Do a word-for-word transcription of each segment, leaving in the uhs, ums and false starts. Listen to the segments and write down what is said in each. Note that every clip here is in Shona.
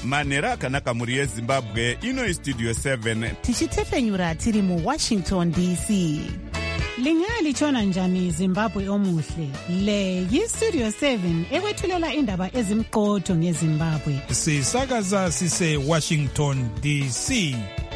manhero akanaka mhuri yezimbabwe. Ino istudio seven tichitefenyura tiri muwashington D C. Lingalitshona njani Zimbabwe omuhle? Le yistudio seven ekwethulela indaba ezimqotho ngeZimbabwe. Sisakaza sise Washington D C.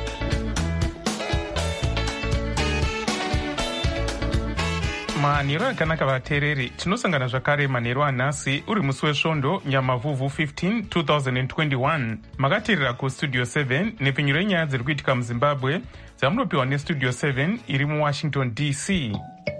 manhero akanaka vateereri, tinosangana zvakare manhero anhasi uri musi wesvondo nyamavhuvhu fifteen twenty twenty-one. makateerera kustudio seven nepfenyuro yenyaya dziri kuitika muzimbabwe dzamunopiwa nestudio seven iri muwashington D C.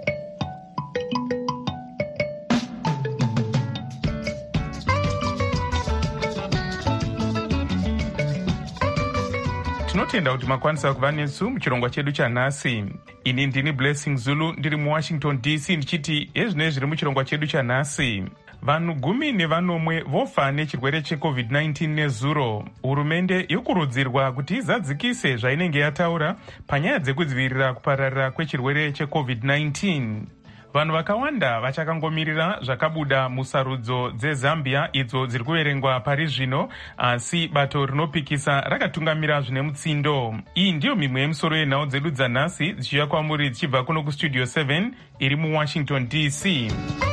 tinotenda kuti makwanisa kuva nesu muchirongwa chedu chanhasi. Ini ndini Blessing Zulu ndiri muwashington D C ndichiti ezvinoi zviri muchirongwa chedu chanhasi. Vanhu gumi nevanomwe vofa nechirwere checovid nineteen nezuro. Hurumende yokurudzirwa kuti izadzikise zvainenge yataura panyaya dzekudzivirira kupararira kwechirwere checovid nineteen. Vanhu vakawanda vachakangomirira zvakabuda musarudzo dzeZambia idzo dziri kuverengwa pari zvino, asi bato rinopikisa rakatungamira zvine mutsindo. Iyi ndiyo mimwe yemisoro yenhau dzedu dzanhasi dzichiuya kwamuri dzichibva kuno kustudio seven iri muwashington D C.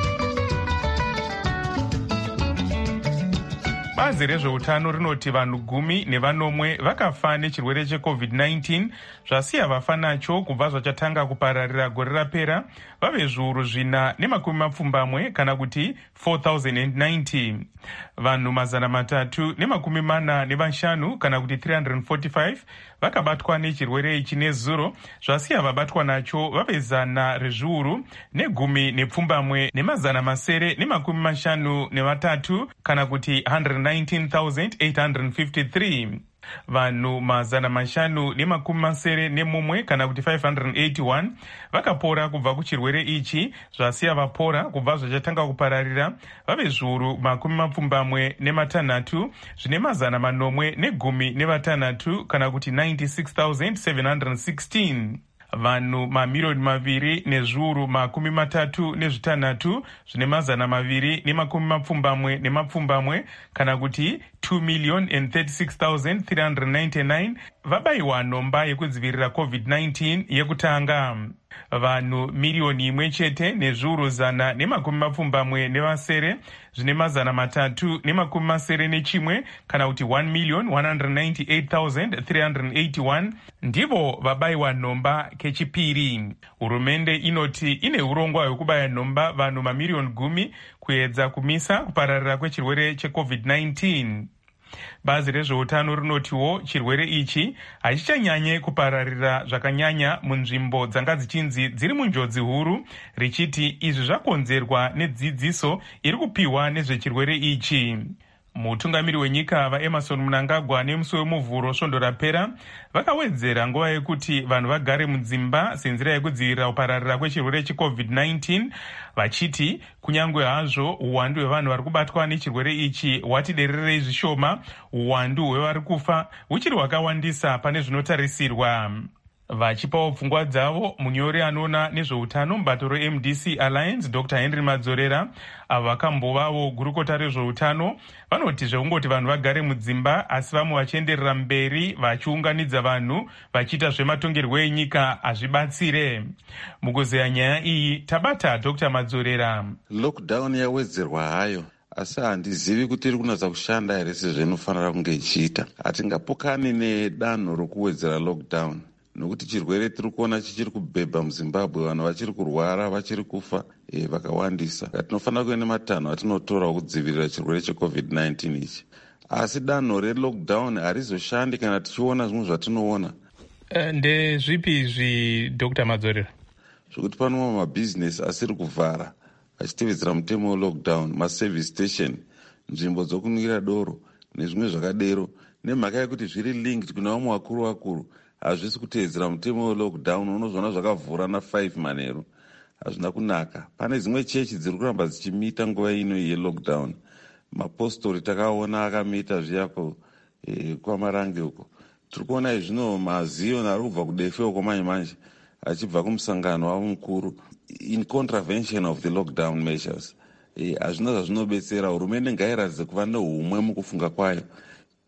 Bazi rezveutano rinoti vanhu gumi nevanomwe vakafa nechirwere checovid nineteen zvasiya vafa nacho kubva zvachatanga kupararira gore rapera vave zviuru zvina nemakumi mapfumbamwe kana kuti four thousand ninety. Vanhu mazana matatu nemakumi mana nevashanu kana kuti three hundred forty-five vakabatwa nechirwere ichi nezuro, zvasiya vabatwa nacho vave zana rezviuru negumi nepfumbamwe nemazana masere nemakumi mashanu nevatatu kana kuti one hundred nineteen thousand eight hundred fifty-three. Vanhu mazana mashanu nemakumi masere nemumwe kana kuti five hundred eighty-one vakapora kubva kuchirwere ichi, zvasiya vapora kubva zvachatanga kupararira vave zviuru makumi mapfumbamwe nematanhatu zvine mazana manomwe negumi nevatanhatu kana kuti ninety-six thousand seven hundred sixteen. Vanhu mamiriyoni maviri nezviuru makumi matatu nezvitanhatu zvine mazana maviri nemakumi mapfumbamwe nemapfumbamwe kana kuti two million and thirty-six thousand three hundred ninety-nine vabayiwa nhomba yekudzivirira covid nineteen yekutanga. Vanhu miriyoni imwe chete nezviuru zana nemakumi mapfumbamwe nevasere zvine mazana matatu nemakumi masere nechimwe kana kuti one million one hundred ninety-eight thousand three hundred eighty-one ndivo vabayiwa nhomba kechipiri. Hurumende inoti ine urongwa hwekubaya nhomba vanhu mamiriyoni gumi kuedza kumisa kupararira kwechirwere checovid nineteen. Bazi rezveutano rinotiwo chirwere ichi hachichanyanye kupararira zvakanyanya munzvimbo dzanga dzichinzi dziri munjodzi huru, richiti izvi zvakonzerwa nedzidziso iri kupiwa nezvechirwere ichi. Mutungamiri wenyika vaEmerson Mnangagwa nemusi wemuvhuro svondo rapera vakawedzera nguva yekuti vanhu vagare mudzimba senzira yekudzivirira kupararira kwechirwere checovid nineteen, vachiti kunyange hazvo uwandu hwevanhu vari kubatwa nechirwere ichi hwati dererei zvishoma, uwandu hwevari kufa huchiri hwakawandisa pane zvinotarisirwa. Vachipawo pfungwa dzavo munyori anoona nezveutano mubato reM D C Alliance Doctor Henry Madzorera avo vakambovavo gurukota rezveutano vanoti zvekungoti vanhu vagare mudzimba asi vamwe vachienderera mberi vachiunganidza vanhu vachiita zvematongerwo enyika hazvibatsire. Mukuzeya nyaya iyi tabata Doctor Madzorera. Lockdown yawedzerwa hayo asi handizivi kuti iri kunatsa kushanda here sezvainofanira kunge ichiita. Hatingapokani nedanho rokuwedzera lockdown nokuti chirwere tiri kuona chichiri kubhebha muZimbabwe, vanhu vachiri kurwara vachiri kufa e, vakawandisa. Tinofanira kuva nematanho atinotora kudzivirira chirwere checovid nineteen ichi, asi danho relockdown harizoshandi kana tichiona zvimwe zvatinoona. Uh, ndezvipi izvi Doctor Madzorera? Zvokuti panomwe mabhizinesi asiri kuvhara achitevedzera mutemo welockdown, maservice station, nzvimbo dzokunwira doro nezvimwe zvakadero, nemhaka yekuti zviri linked kuna vamwe vakuru vakuru hazvisi kuteedzera mutemo welockdown. Unozvona zvakavhura na five manheru, hazvina kunaka. Pane dzimwe chechi dziri kuramba dzichimita nguva ino yelockdown. Mapostori takaona akamita zviyako e, kwamarange uko. Tiri kuona izvino mazion ari kubva kudefe uko manje manje achibva kumusangano wavo mukuru in contravention of the lockdown measures. Hazvina e, zvazvinobetsera. Hurumende ngairatidze kuva neumwe mukufunga kwayo.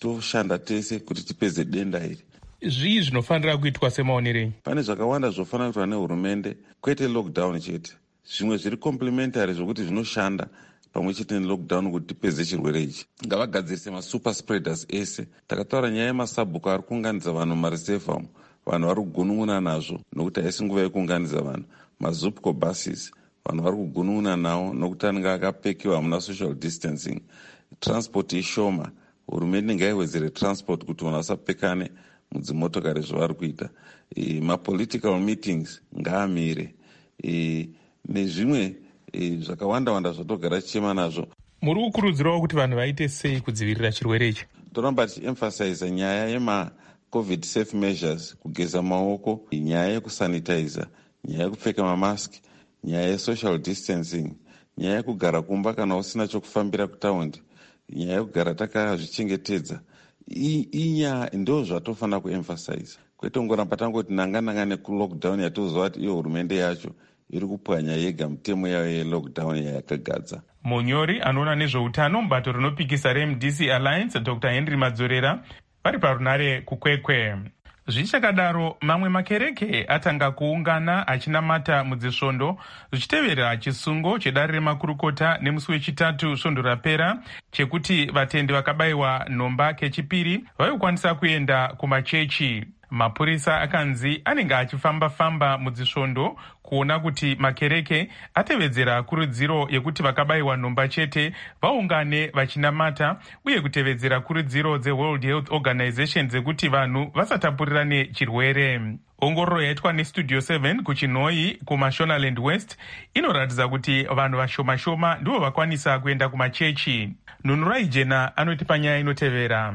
toshanda tese kuti tipedze denda iri. Zvii zvinofanira kuitwa semaonerei? Pane zvakawanda zvofanira kuitwa nehurumende, kwete lockdown chete. Zvimwe zviri complementary zvokuti zvinoshanda pamwe chete nelockdown kuti tipedze chirwere ichi. Ngavagadzirise masuper spreaders ese. Takataura nyaya yemasabhuku ari kuunganidza vanhu mumareserve umu, vanhu vari kugunun'una nazvo nokuti haisi nguva yekuunganidza vanhu. Mazupco buses, vanhu vari kugunun'una nawo nokuti anenge akapekiwa hamuna social distancing. Transport ishoma, hurumende ngaiwedzere transport kuti vanhu vasapekane mudzimotokari zvavari kuita. E, mapolitical meetings ngaamire. E, nezvimwe e, zvakawanda wanda zvotogara tichema nazvo. Muri kukurudzirawo kuti vanhu vaite sei kudzivirira chirwere ichi? Toramba tichiemphasize nyaya yema covid safe measures, kugeza maoko, nyaya yekusanitizer, nyaya yekupfeka mamaski, nyaya yesocial distancing, nyaya yekugara kumba kana usina chokufambira kutaundi, nyaya yekugara takazvichengetedza. Inyaya ndo zvatofanira kuemphasize. Kwete ngoramba tangoti nanga nanga nekulockdown yatozwa kuti iyo hurumende yacho iri kupwanya yega mitemo yayo yelockdown yayakagadza. Munyori anoona nezveutano mubato rinopikisa reM D C Alliance, Doctor Henry Madzorera, vari parunare kukwekwe. Zvichakadaro, mamwe makereke atanga kuungana achinamata mudzisvondo zvichitevera chisungo chedare remakurukota nemusi wechitatu svondo rapera chekuti vatendi vakabayiwa nhomba kechipiri vaikwanisa kuenda kumachechi. Mapurisa akanzi anenge achifamba-famba mudzisvondo kuona kuti makereke atevedzera kurudziro yekuti vakabayiwa nhomba chete vaungane vachinamata uye kutevedzera kurudziro dzeWorld Health Organization dzekuti vanhu vasatapurirane chirwere. Ongororo yaitwa neStudio seven kuChinoi kuMashonaland West inoratidza kuti vanhu vashoma-shoma ndivo vakwanisa kuenda kumachechi. Nunurai Jena anoti panyaya inotevera.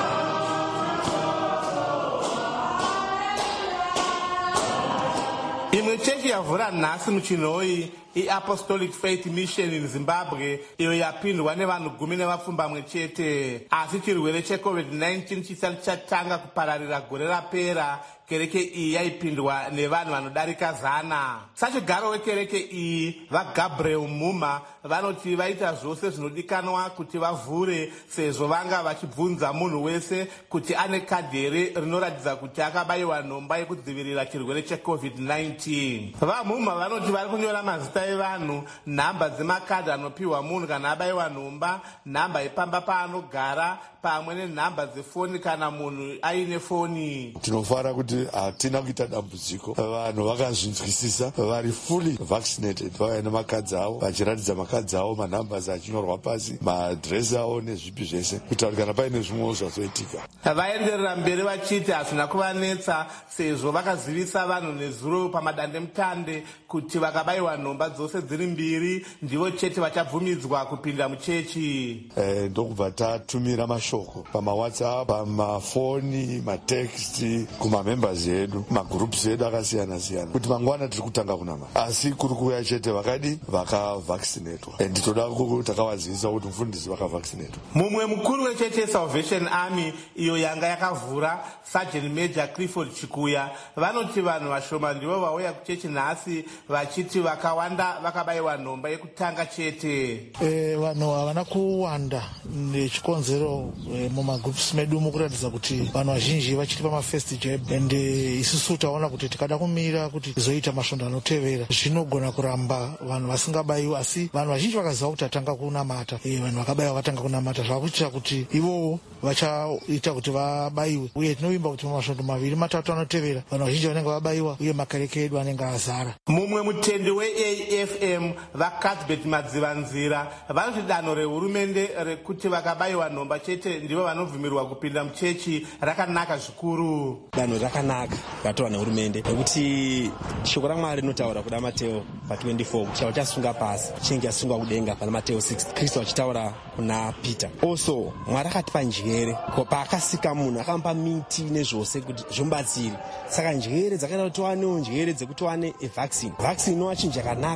Imwe chechi yavhura nhasi muChinoi iApostolic Faith Mission in Zimbabwe, iyo yapindwa nevanhu gumi nevapfumbamwe chete. Asi chirwere checovid nineteen chisati chatanga kupararira gore rapera, kereke iyi yaipindwa nevanhu vanodarika zana. Sachigaro wekereke iyi, vaGabriel Muma, vanoti vaita zvose zvinodikanwa kuti vavhure sezvo vanga vachibvunza munhu wese kuti ane kadhi here rinoratidza kuti akabayiwa nhomba yekudzivirira chirwere checovid nineteen. VaMuma vanoti vari kunyora mazita evanhu, nhamba dzemakadhi anopiwa munhu kana abayiwa nhomba, nhamba yepamba paanogara, pamwe nenhamba dzefoni kana munhu aine foni. Tinofara kuti hatina kuita dambudziko. Vanhu vakazvinzwisisa, vari fully vaccinated, vauya nemakadzi avo vachiratidza makadzi avo, manhambasi achinyorwa pasi, maadhiresi avo nezvipi zvese, kuita kuti kana paine zvimwewo zvazoitika. Vaenderera mberi vachiti hazvina kuvanetsa sezvo vakazivisa vanhu nezuro pamadandemutande kuti vakabayiwa nhomba dzose dziri mbiri ndivo chete vachabvumidzwa kupinda muchechi. Eh, ndokubva tatumira mashoko pamawhatsapp, pamafoni, mateksti kumamembers edu, magroups edu akasiyana-siyana kuti mangwana tiri kutanga kunama, asi kuri kuuya chete vakadi vakavaccinatwa. And toda takavazivisa kuti mufundisi vakavaccinatwa. Mumwe mukuru wecheche Salvation Army iyo yanga yakavhura, Sergeant Major Clifford Chikuya, vanoti vanhu vashoma ndivo vauya kuchechi nhasi vachiti vakawanda vakabayiwa nhomba yekutanga chete. Eh, vanhu havana kuwanda nechikonzero eh, mumagroups medu mukuratidza kuti vanhu vazhinji vachiri pamafirst jab, and eh, isusu taona kuti tikada kumira kuti tizoita masvondo anotevera zvinogona kuramba vanhu vasingabayiwa, asi vanhu vazhinji vakaziva kuti atanga kunamata, eh, vanhu vakabayiwa vatanga kunamata, zvavakuitira kuti ivowo vachaita kuti vabayiwe, uye tinovimba kuti masvondo maviri matatu anotevera vanhu vazhinji vanenge vabayiwa uye makereke edu anenge azara. Mumwe mutendi weA F M vaCuthbert Madzivanzira vanoti danho rehurumende rekuti vakabayiwa nhomba chete ndivo vanovhumirwa kupinda muchechi rakanaka zvikuru. Danho rakanaka ratova nehurumende nekuti shoko raMwari rinotaura kuda Mateo pa twenty-four kuti chavo chasunga pasi chinenge chasungwa kudenga pana Mateo six, Kristu achitaura kuna Peter. Also Mwari akatipa njere, paakasika munhu akamupa miti nezvose kuti zvomubatsire. Saka njere dzakaita kuti tiwanewo njere dzekuti tiwane vaccine. Vaccine inova chinhu chakanaka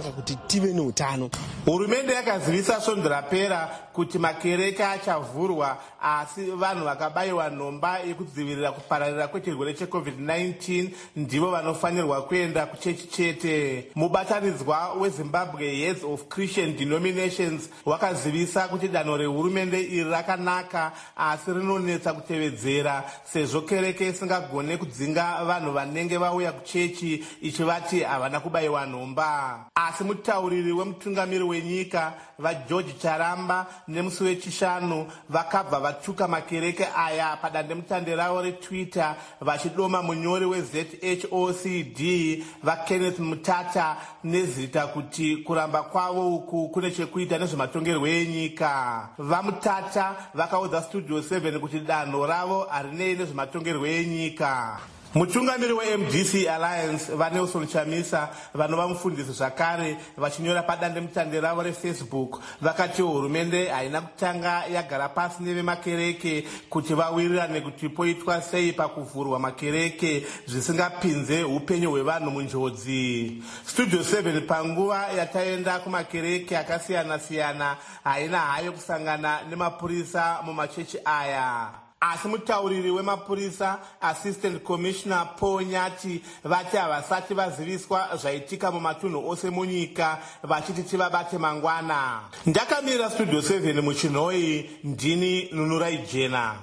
tinotanga kuti tive neutano. Hurumende yakazivisa svondo rapera kuti makereke achavhurwa, asi vanhu vakabayiwa nhomba yekudzivirira kupararira kwechirwere checovid nineteen ndivo vanofanirwa kuenda kuchechi chete. Mubatanidzwa weZimbabwe Heads of Christian Denominations wakazivisa kuti danho rehurumende iri rakanaka, asi rinonetsa kutevedzera sezvo kereke isingagone kudzinga vanhu vanenge vauya kuchechi ichivati havana kubayiwa nhomba. Asi mutauriri wemutungamiri wenyika vaGeorge Charamba nemusi wechishanu vakabva vatsvuka makereke aya padandemutande ravo reTwitter vachidoma munyori weZ H O C D vaKenneth Mutata nezita kuti kuramba kwavo uku kune chekuita nezvematongerwo enyika. VaMutata vakaudza Studio seven kuti danho ravo harinei nezvematongerwo enyika. Mutungamiri weM D C Alliance vaNelson Chamisa vanova mufundisi zvakare vachinyora padandemutande ravo reFacebook vakati hurumende haina kutanga yagara pasi nevemakereke kuti vawirirane kuti poitwa sei pakuvhurwa makereke zvisingapinze upenyu hwevanhu munjodzi. Studio seven panguva yataenda kumakereke akasiyana-siyana haina hayo kusangana nemapurisa mumachechi aya. Asi mutauriri wemapurisa Assistant Commissioner Paul Nyati vati havasati vaziviswa zvaitika mumatunhu ose munyika vachiti tivabate mangwana. Ndakamirira Studio seven muchinhoi, ndini Nunurai Jena.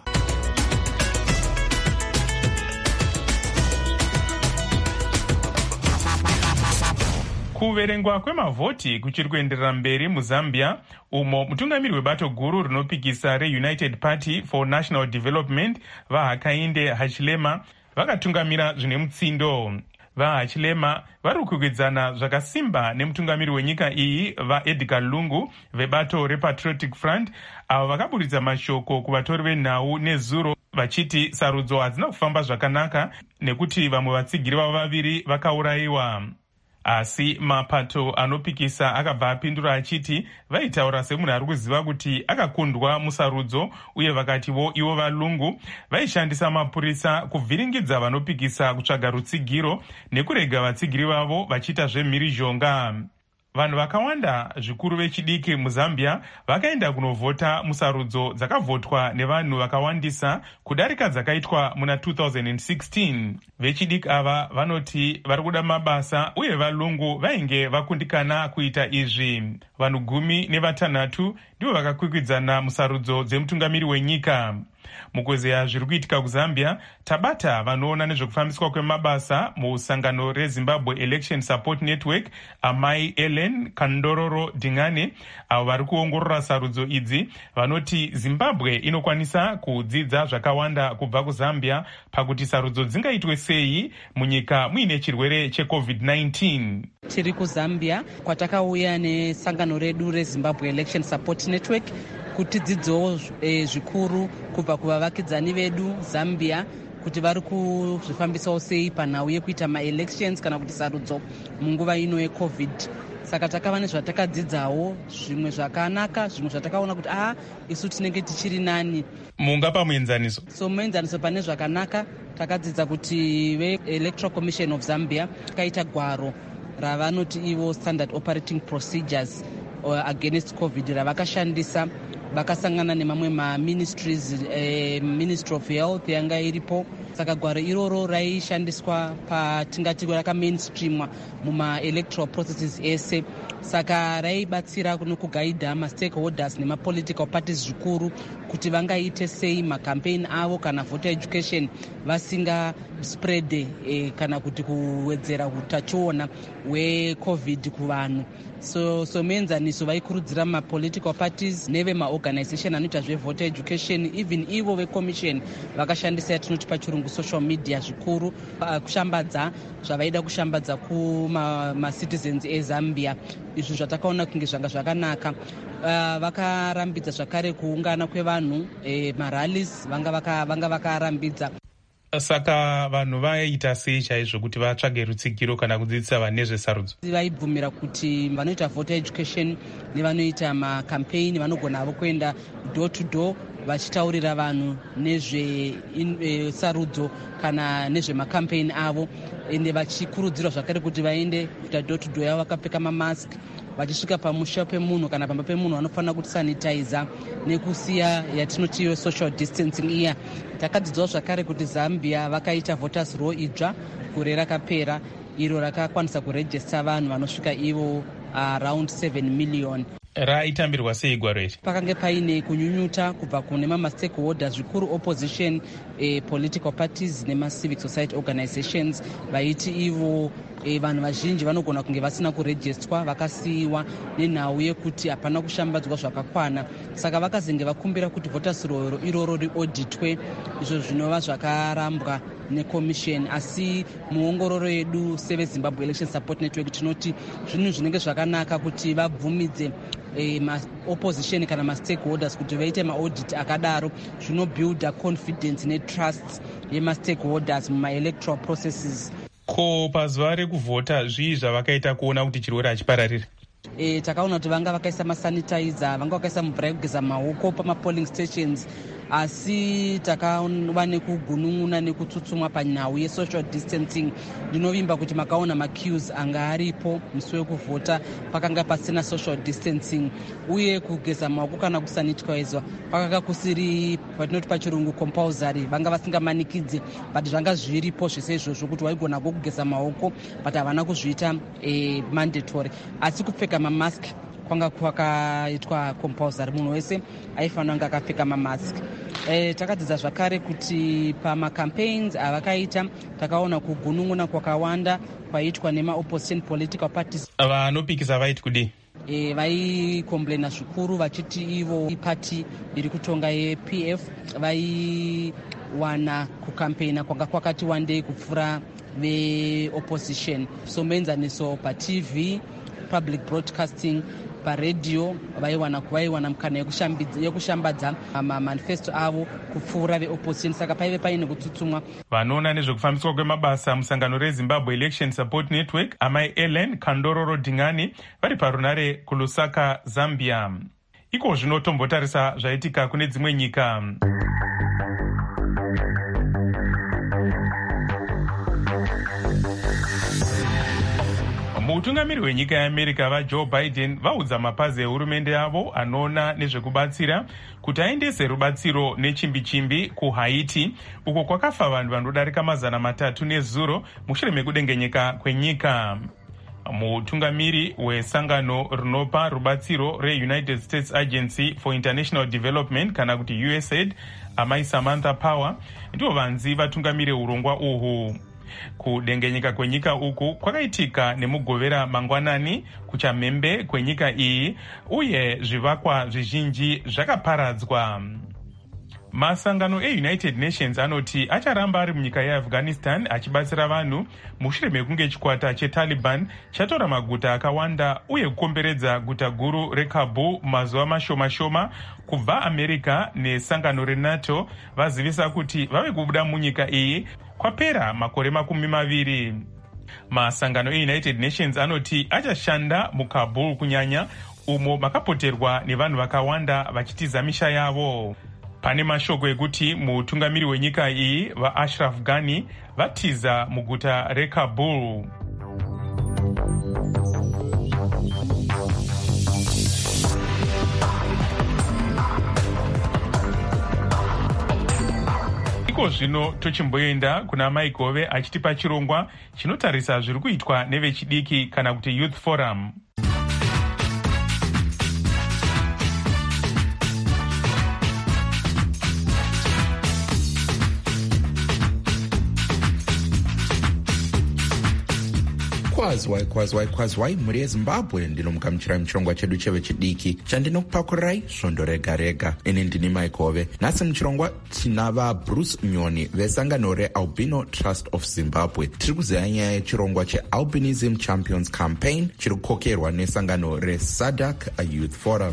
Kuverengwa kwemavhoti kuchiri kuenderera mberi muzambia, umo mutungamiri webato guru rinopikisa reUnited Party for National Development vaHakainde Hichilema vakatungamira zvine mutsindo. VaHichilema vari kukwikwidzana zvakasimba nemutungamiri wenyika iyi vaEdgar Lungu vebato rePatriotic Front, avo vakaburitsa mashoko kuvatori venhau nezuro vachiti sarudzo hadzina kufamba zvakanaka nekuti vamwe vatsigiri vavo vaviri vakaurayiwa. Asi mapato anopikisa akabva apindura achiti vaitaura semunhu ari kuziva kuti akakundwa musarudzo, uye vakativo ivo vaLungu vaishandisa mapurisa kuvhiringidza vanopikisa kutsvaga rutsigiro nekurega vatsigiri vavo vachiita zvemhirizhonga. Vanhu vakawanda zvikuru vechidiki muZambia vakaenda kunovhota musarudzo dzakavhotwa nevanhu vakawandisa kudarika dzakaitwa muna two thousand sixteen. Vechidiki ava vanoti vari kuda mabasa, uye vaLungu vainge vakundikana kuita izvi. Vanhu gumi nevatanhatu ndivo vakakwikwidzana musarudzo dzemutungamiri wenyika. Mukwezeya zviri kuitika kuZambia, tabata vanoona nezvekufambiswa kwemabasa musangano reZimbabwe Election Support Network amai Ellen Kandororo Dingane, avo vari kuongorora sarudzo idzi, vanoti Zimbabwe inokwanisa kudzidza zvakawanda kubva kuZambia pakuti sarudzo dzingaitwe sei munyika muine chirwere checovid nineteen. Tiri kuZambia kwatakauya nesangano redu reZimbabwe Election Support Network kuti dzidzowo e, zvikuru kubva kuvavakidzani vedu Zambia kuti vari kuzvifambisawo sei panhau yekuita maelections kana kuti sarudzo munguva ino yecovid. Saka takava nezvatakadzidzawo, zvimwe zvakanaka, zvimwe zvatakaona kuti aha isu tinenge tichiri nani. Mungapa muenzaniso? So muenzaniso pane zvakanaka takadzidza kuti veElectoral Commission of Zambia kaita gwaro ravanoti ivo standard operating procedures against covid ravakashandisa, vakasangana nemamwe maministries, eh, Ministry of Health yanga iripo. Saka gwaro iroro raishandiswa patingati rakamainstreamwa mumaelectoral processes ese. Saka raibatsira nokugaidha mastakeholders nemapolitical parties zvikuru kuti vangaite sei macampaign avo kana voter education vasinga spread eh, kana kuti kuwedzera utachiona hwecovid kuvanhu. So, so muenzaniso vaikurudzira mapolitical parties nevemaorganization anoita zvevoter education, even ivo vecommission vakashandisa yatinoti pachirungu social media zvikuru kushambadza zvavaida kushambadza kumacitizens eZambia. Izvo zvatakaona kunge zvanga zvakanaka. Uh, vakarambidza zvakare kuungana kwevanhu, eh, marallies vanga vakarambidza vaka Saka vanhu vaita sei chaizvo kuti vatsvage rutsigiro kana kudzidzisa vanhu nezvesarudzo? Vaibvumira kuti vanoita voter education nevanoita macampaign vanogona avo kuenda door to door vachitaurira vanhu nezvesarudzo kana nezvemakampeini avo, ende vachikurudzirwa zvakare kuti vaende kuita door to door yavo vakapfeka mamask. Vachisvika pamusha pemunhu kana pamba pemunhu vanofanira kuti sanitizer nekusiya yatinoti social distancing iya. Takadzidzawo zvakare kuti Zambia vakaita voters roll idzva gore rakapera, iro rakakwanisa kurejista vanhu vanosvika ivo around seven million. Raitambirwa sei gwaro iri? Pakange paine kunyunyuta kubva kune mamastakeholders zvikuru opposition, eh, political parties nema-civic society organizations vaiti ivo eh, vanhu vazhinji vanogona kunge vasina kurejistwa, vakasiyiwa nenhau yekuti hapana kushambadzwa zvakakwana. Saka vakazenge vakumbira kuti voters roll iroro riauditwe, izvo zvinova zvakarambwa neCommission. Asi muongororo yedu seveZimbabwe Election Support Network tinoti zvinhu zvinenge zvakanaka kuti vabvumidze E, ma-opposition kana ma-stakeholders kuti vaite ma-audit akadaro, zvinobuilda confidence netrust yema-stakeholders muma-electoral processes. Ko pazuva rekuvhota zvii zvavakaita kuona kuti chirwere hachipararira? E, takaona kuti vanga vakaisa masanitizer, vanga vakaisa mvura yekugeza maoko pama-polling stations, asi takava nekugunun'una nekutsutsumwa panhau yesocial distancing. Ndinovimba kuti makaona maqueues anga aripo musi wekuvhota pakanga pasina social distancing, uye kugeza maoko kana kusanitizwa pakanga kusiri patinoti pachirungu compulsory, vanga vasingamanikidze, but zvanga zviripo zvese izvozvo kuti waigona kugeza maoko, but havana kuzviita eh, mandatory. Asi kupfeka mamask kwanga kwakaitwa compulsory, munhu wese aifanira kunge akapfeka mamask. E, takadzidza zvakare kuti pamacampaigns avakaita takaona kugunun'una kwakawanda kwaitwa nema-opposition political parties. Vanopikisa vaiti kudii? E, vaikomplaina zvikuru vachiti ivo party iri kutonga yeP F vaiwana kukampeina kwanga kwakati wandei kupfuura veopposition. So muenzaniso paT V, public broadcasting, paredhiyo vaiwana vaiwana mukana yekushambadza mamanifesto avo kupfuura veopposition. Saka paive paine kutsutsumwa. Vanoona nezvekufambiswa kwemabasa musangano reZimbabwe Election Support Network, amai Ellen Kandororo Dingani, vari parunare kuLusaka, Zambia. Iko zvino tombotarisa zvaitika kune dzimwe nyika. Mutungamiri wenyika yeAmerica vaJoe Biden vaudza mapazi ehurumende yavo anoona nezvekubatsira kuti aendese rubatsiro nechimbi-chimbi kuHaiti, uko kwakafa vanhu vanodarika mazana matatu nezuro mushure mekudengenyeka kwenyika. Mutungamiri wesangano rinopa rubatsiro reUnited States Agency for International Development kana kuti U S A I D, amai Samantha Power, ndivo vanzi vatungamiri urongwa uhu. Kudengenyeka kwenyika uku kwakaitika nemugovera mangwanani kuchamhembe kwenyika iyi, uye zvivakwa zvizhinji zvakaparadzwa. Masangano eUnited Nations anoti acharamba ari munyika yeAfghanistan achibatsira vanhu mushure mekunge chikwata cheTaliban chatora maguta akawanda uye kukomberedza guta guru reKabul mazuva mashoma-shoma kubva America nesangano reNATO vazivisa kuti vave kubuda munyika iyi kwapera makore makumi maviri. Masangano eUnited Nations anoti achashanda muKabul kunyanya, umo makapoterwa nevanhu vakawanda vachitiza misha yavo. Pane mashoko ekuti mutungamiri wenyika iyi vaAshraf Ghani vatiza muguta reKabul. Iko zvino tochimboenda kuna Mai Gove achitipa chirongwa chinotarisa zviri kuitwa nevechidiki kana kuti Youth Forum. Kwazwai kwazwai kwazwai mhuri yeZimbabwe, ndinomugamuchirai muchirongwa chedu chevechidiki chandinokupakurai svondo rega rega. Ini ndini Mai Gove. Nhasi muchirongwa tina vaBruce Nyoni vesangano reAlbino Trust of Zimbabwe. Tiri kuziva nyaya yechirongwa cheAlbinism Champions Campaign chiri kukokerwa nesangano reSADC Youth Forum.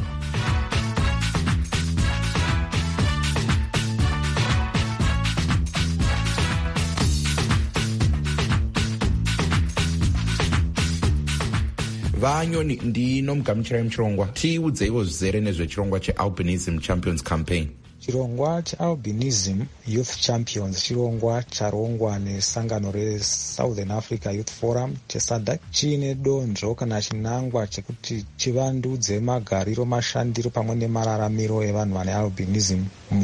Vanyoni ndinomugamuchirai muchirongwa. Tiudzeiwo zvizere nezvechirongwa cheAlbinism Champions Campaign. Chirongwa cheAlbinism Youth Champions chirongwa charongwa nesangano reSouthern Africa Youth Forum cheSADC chiine donzvo kana chinangwa chekuti chivandudze magariro, mashandiro pamwe nemararamiro evanhu vane albinism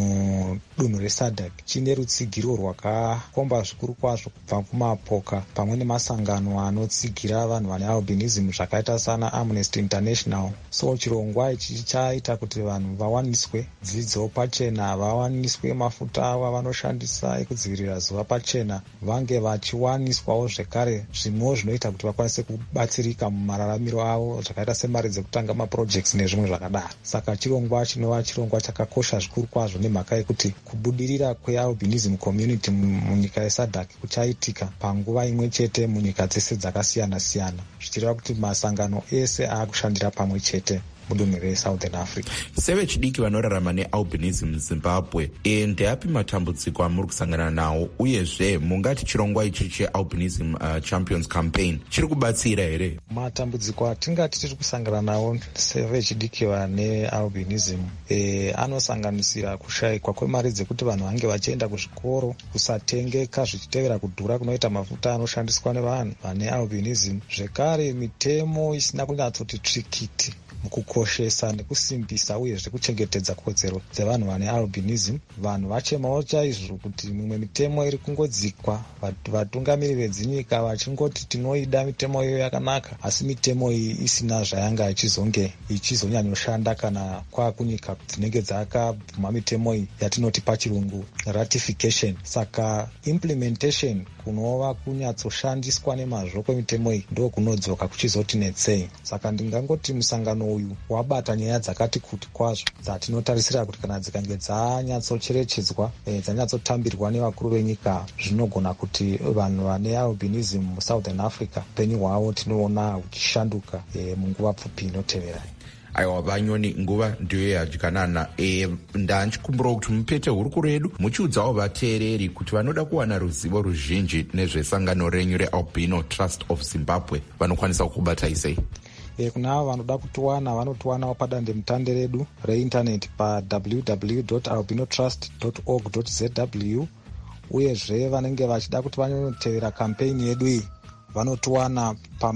mudunhu reSADC. Chine rutsigiro rwakakomba zvikuru kwazvo kubva kumapoka pamwe nemasangano anotsigira vanhu vane albinism zvakaita sana Amnesty International. So chirongwa ichi chichaita kuti vanhu vawaniswe dzidzo pachena, vawaniswe mafuta avo avanoshandisa ekudzivirira zuva pachena, vange vachiwaniswawo zvekare zvimwewo zvinoita kuti vakwanise kubatsirika mumararamiro avo zvakaita semari dzekutanga maprojects nezvimwe zvakadaro. Saka chirongwa chinova chirongwa chakakosha zvikuru kwazvo nemhaka yekuti kubudirira kwealbinism community munyika yeSADC kuchaitika panguva imwe chete munyika dzese dzakasiyana siyana, zvichireva kuti masangano ese aakushandira pamwe chete mudunhu reSouthern Africa. Sevechidiki vanorarama nealbinism muZimbabwe, e ndeapi matambudziko amuri kusangana nawo, uyezve mungati chirongwa ichi chealbinism uh, champions campaign chiri kubatsira here? Matambudziko atingati tiri kusangana nawo sevechidiki vane albinism e, anosanganisira kushayikwa kwemari dzekuti vanhu vange vachienda kuzvikoro, kusatengeka zvichitevera kudhura kunoita mafuta anoshandiswa nevanhu vane albinism, zvekare mitemo isina kunyatsoti tsvikiti mukukoshesa nekusimbisa uyezve kuchengetedza kodzero dzevanhu vane albinism. Vanhu vachemawo chaizvo kuti mimwe mitemo iri kungodzikwa, vatungamiri vedzinyika vachingoti tinoida mitemo iyo yakanaka, asi mitemo iyi isina zvayanga ichizonge ichizonyanyoshanda kana kwakunyika dzinenge dzakabvuma mitemo iyi yatinoti pachirungu ratification. Saka implementation kunova kunyatsoshandiswa nemazvo kwemitemo iyi ndo kunodzoka kuchizoti netsei. Saka ndingangoti musangano uyu wabata nyaya dzakati kuti kwazvo dzatinotarisira kuti kana dzikange dzanyatsocherechedzwa, e, dzanyatsotambirwa nevakuru venyika, zvinogona kuti vanhu vane albinism muSouthern Africa upenyu hwavo tinoona huchishanduka e, munguva pfupi inotevera. Aiwa vanyoni, nguva ndiyo yadyanana. E, ndanchikumbura kuti mupete hurukuro redu muchiudzawo vateereri kuti vanoda kuwana ruzivo ruzhinji nezvesangano renyu reAlbino Trust of Zimbabwe vanokwanisa kukubatai sei? E, kuna avo vanoda kutiwana vanotiwanawo padandemutande redu reindaneti paw w dot albinotrust dot org dot z w, uyezve vanenge vachida kuti vanonotevera kampeini yedu iyi vanotiwana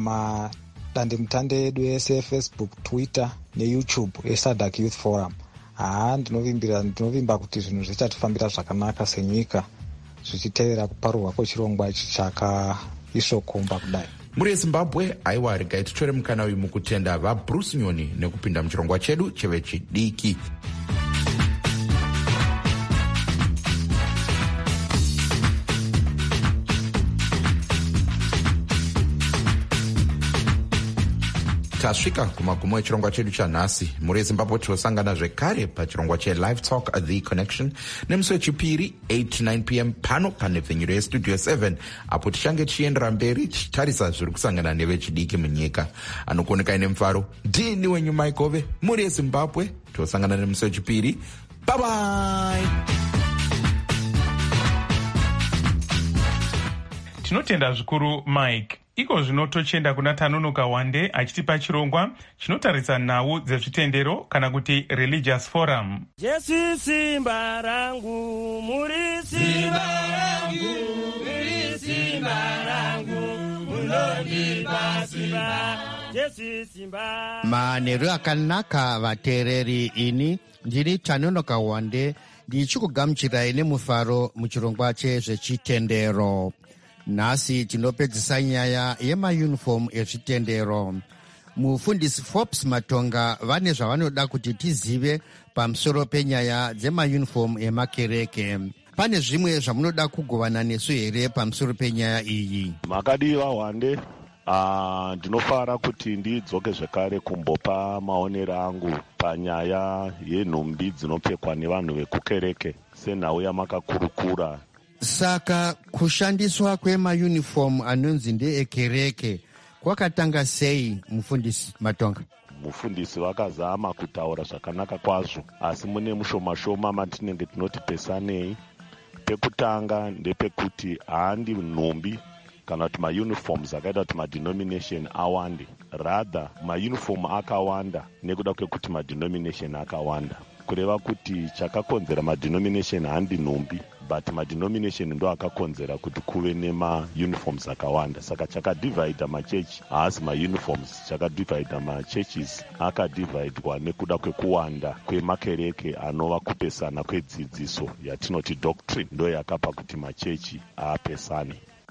pamadandemutande edu ese eFacebook, Twitter neYouTube eSADC Youth Forum. Haa, ndinovimbira ndinovimba kuti zvinhu zvichatifambira zvakanaka senyika zvichitevera kuparurwa kwechirongwa ichi chakaisvokomba kudai. Muri yeZimbabwe, aiwa regai titore mukana uyu mukutenda vaBruce Nyoni nekupinda muchirongwa chedu chevechidiki. Tasvika kumagumo echirongwa chedu chanhasi. Muri yeZimbabwe tinosangana zvekare pachirongwa cheLive Talk The Connection nemusi wechipiri eight to nine p m pano panhepfenyuro yestudio seven, apo tichange tichiendera mberi tichitarisa zviri kusangana nevechidiki munyika. Anokuonekai nemufaro ndini wenyu Maikove. Muri yeZimbabwe tinosangana nemusi wechipiri. Bye bye. Tinotenda zvikuru Mike. Iko zvino tochienda kuna Tanunuka Wande achitipa chirongwa chinotarisa nhau dzezvitendero kana kuti religious forum. Jesu simba rangu, muri simba rangu, muri simba rangu, munondipa simba, Jesu simba. Manheru akanaka vateereri, ini ndini Tanunuka Wande ndichikugamuchirai nemufaro muchirongwa chezvechitendero. Nhasi tinopedzisa nyaya yemayunifomu ezvitendero. Mufundisi Forbes Matonga vane zvavanoda kuti tizive pamusoro penyaya dzemayunifomu emakereke. Pane zvimwe zvamunoda kugovana nesu here pamusoro penyaya iyi? Makadiwa Wande, uh, ndinofara kuti ndidzoke zvekare kumbopa maonero angu panyaya yenhumbi dzinopfekwa nevanhu vekukereke senhau yamakakurukura. Saka kushandiswa kwemayunifomu anonzi ndeekereke kwakatanga sei, mufundisi Matonga? Mufundisi vakazama kutaura zvakanaka kwazvo, asi mune mushoma-shoma matinenge tinoti pesanei. Pekutanga ndepekuti handi nhumbi kana kuti mauniforms akaita kuti madenomination awande. Rather mauniform akawanda nekuda kwekuti madenomination akawanda, kureva kuti chakakonzera madenomination handi nhumbi, but madenomination ndo akakonzera kuti kuve nemauniforms akawanda. Saka chakadivhaidha machechi haasi mauniforms, chakadivhaidha machurches akadivhaidwa nekuda kwekuwanda kwemakereke anova kupesana kwedzidziso yatinoti doctrine, ndo yakapa kuti machechi aapesane.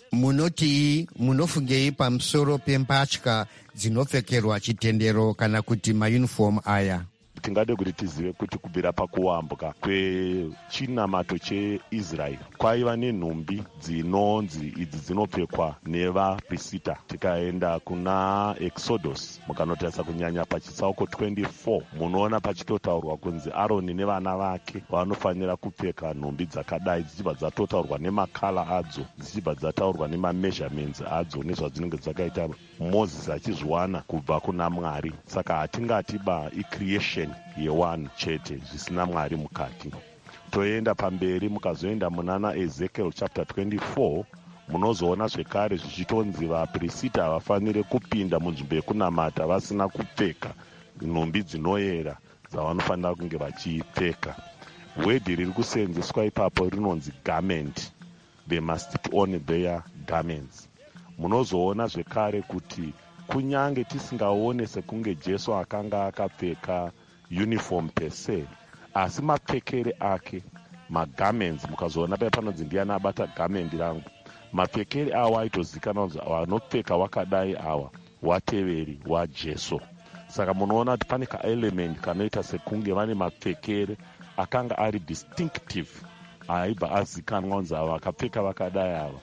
Munoti munofungei pamusoro pembatya dzinopfekerwa chitendero kana kuti mauniform aya? Tingade kuti tizive kuti kubvira pakuwambwa kwechinamato cheIsraeri kwaiva nenhumbi dzinonzi idzi dzinopfekwa nevaprista. Tikaenda kuna Exodus mukanotarisa kunyanya pachitsauko twenty-four, munoona pachitotaurwa kunzi Aroni nevana vake vanofanira kupfeka nhumbi dzakadai, dzichibva dzatotaurwa nemakala adzo, dzichibva dzataurwa nemameasurements adzo nezvadzinenge dzakaita Moses achizviwana kubva kuna Mwari. Saka hatingati ba icreation yewanhu chete zvisina Mwari mukati. Toenda pamberi mukazoenda munana Ezekiel chapter twenty-four, munozoona zvekare zvichitonzi vaprista havafaniri kupinda munzvimbo yekunamata vasina kupfeka nhumbi dzinoyera dzavanofanira kunge vachipfeka. Wedhi riri kuseenzeswa ipapo rinonzi garment. They must put on their garments. Munozoona zvekare kuti kunyange tisingaone sekunge Jesu akanga akapfeka uniform per se, asi mapfekere ake magarments, mukazoona paya panonzi ndiani abata garment rangu, mapfekere awa aitozikanwa kuti vanopfeka wakadai awa wateveri waJesu. Saka munoona kuti pane kaelement kanoita sekunge vane mapfekere akanga ari distinctive, aibva azikanwa kuti ava vakapfeka vakadai ava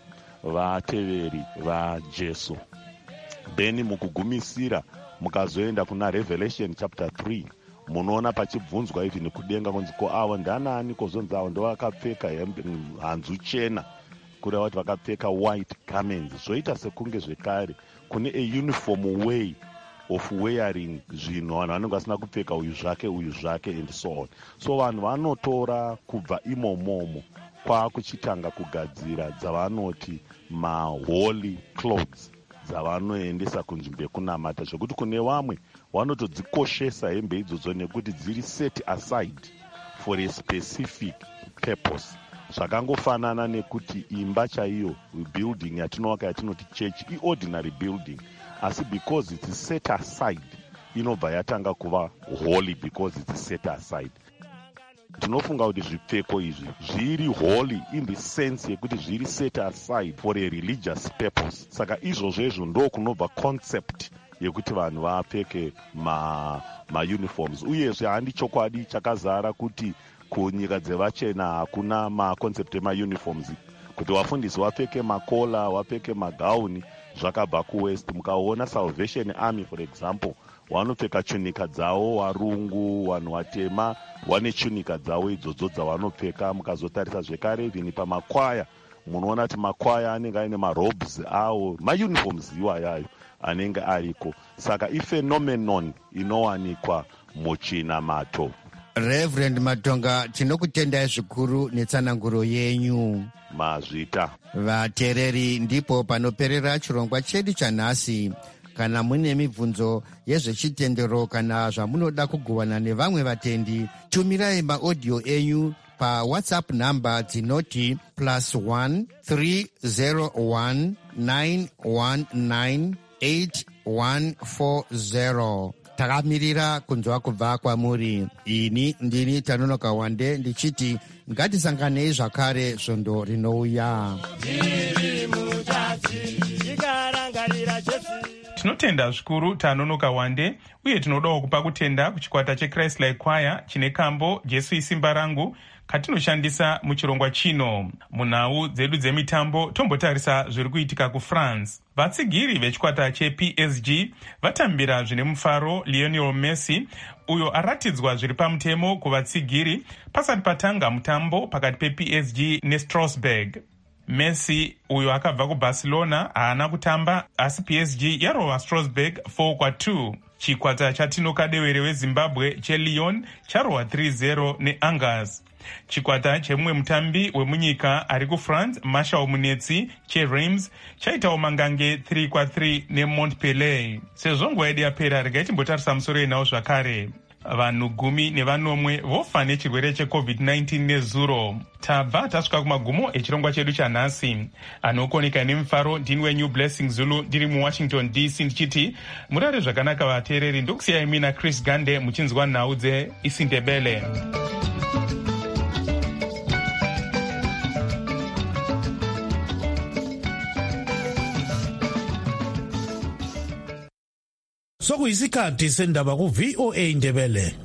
vateveri vaJesu. Then mukugumisira mukazoenda kuna Revelation chapter three, munoona pachibvunzwa even kudenga kunzi ko ava ndanani, kozonzi ava ndo vakapfeka hanzu chena, kureva kuti vakapfeka white garments. Zvoita sekunge zvekare kune a uniform way of wearing zvinhu, vanhu vanenge vasina kupfeka uyu zvake uyu zvake and so on. So vanhu vanotora kubva imomomo kwakuchitanga kugadzira dzavanoti maholy clothes dzavanoendesa kunzvimbo yekunamata, zvokuti kune vamwe vanotodzikoshesa hembe idzodzo nekuti dziri set aside for a specific purpose. Zvakangofanana nekuti imba chaiyo, building yatinovaka yatinoti church, iordinary building, asi because it's set aside inobva yatanga kuva holy because it's set aside. Tinofunga kuti zvipfeko izvi zviri holy in the sense yekuti zviri set aside for a religious purpose. Saka izvozvezvo ndo kunobva concept yekuti vanhu vapfeke ma, ma uniforms. Uyezve handi chokwadi chakazara kuti kunyika dzevachena hakuna maconcept ema uniforms, kuti vafundisi vapfeke makola, vapfeke magauni zvakabva kuwest. Mukaona Salvation Army for example, vanopfeka chunika dzavo, varungu, vanhu vatema vane chunika dzavo idzodzo dzavanopfeka. Mukazotarisa zvekare even pamakwaya, munoona kuti makwaya anenge aine marobes avo, mauniforms iwayayo anenge ariko. Saka ifenomenon inowanikwa muchinamato. Reverend Matonga, tinokutendai zvikuru netsananguro yenyu. Mazvita. Vateereri, ndipo panoperera chirongwa chedu chanhasi. Kana mune mibvunzo yezvechitendero kana zvamunoda kugovana nevamwe vatendi, tumirai maaudio enyu pawhatsapp namba dzinoti plus one three zero one nine one nine eight one four zero. Takamirira kunzwa kubva kwamuri. Ini ndini Tanonoka Wande ndichiti ngatisanganei zvakare svondo rinouya. Tinotenda zvikuru Tanonoka Wande, uye tinodawo kupa kutenda kuchikwata cheChrist Like Choir chine kambo Jesu isimba rangu katinoshandisa muchirongwa chino. Munhau dzedu dzemitambo tombotarisa zviri kuitika kuFrance. Vatsigiri vechikwata cheP S G vatambira zvine mufaro Lionel Messi, uyo aratidzwa zviri pamutemo kuvatsigiri pasati patanga mutambo pakati peP S G neStrasbourg. Messi uyo akabva kuBarcelona haana kutamba, asi P S G yarova Strasbourg four kwa two. chikwata chatinokadewere wezimbabwe chelion charwa three zero neangus. Chikwata chemumwe mutambi wemunyika ari kufrance marshal munetsi chereims chaitawo mangange three kwa three nemontpellier. sezvo nguva yedu yapera regai timbotarisa musoro yenhau zvakare. Vanhu gumi nevanomwe vofa nechirwere checovid nineteen nezuro. Tabva tasvika kumagumo echirongwa chedu chanhasi. Anokoneka nemufaro ndini weNew Blessing Zulu ndiri muwashington D C ndichiti murare zvakanaka vateereri. Ndokusiyai mina Chris Gande muchinzwa nhau dzeIsindebele. Sokuyisikhathi sendaba ku V O A Indebele.